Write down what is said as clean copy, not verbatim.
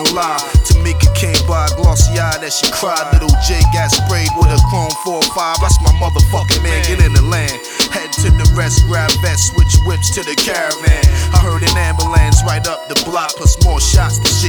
lie. Tamika came by, glossy eye that she cried. Little J got sprayed with a chrome 4-5. That's my motherfucking man, get in the land. Head to the rest, grab vest, switch whips to the caravan. I heard an ambulance right up the block, plus more shots. The shit